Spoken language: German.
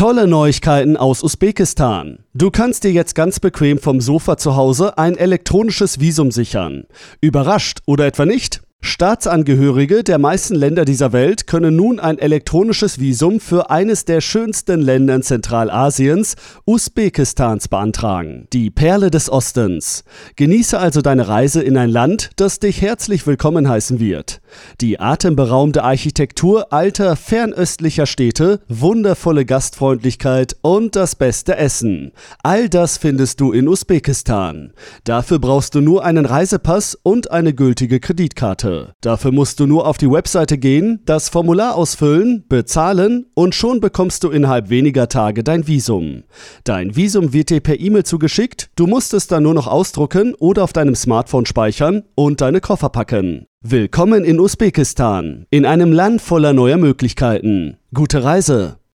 Tolle Neuigkeiten aus Usbekistan. Du kannst dir jetzt ganz bequem vom Sofa zu Hause ein elektronisches Visum sichern. Überrascht oder etwa nicht? Staatsangehörige der meisten Länder dieser Welt können nun ein elektronisches Visum für eines der schönsten Länder in Zentralasiens, Usbekistans, beantragen. Die Perle des Ostens. Genieße also deine Reise in ein Land, das dich herzlich willkommen heißen wird. Die atemberaubende Architektur alter, fernöstlicher Städte, wundervolle Gastfreundlichkeit und das beste Essen. All das findest du in Usbekistan. Dafür brauchst du nur einen Reisepass und eine gültige Kreditkarte. Dafür musst du nur auf die Webseite gehen, das Formular ausfüllen, bezahlen und schon bekommst du innerhalb weniger Tage dein Visum. Dein Visum wird dir per E-Mail zugeschickt, du musst es dann nur noch ausdrucken oder auf deinem Smartphone speichern und deine Koffer packen. Willkommen in Usbekistan, in einem Land voller neuer Möglichkeiten. Gute Reise!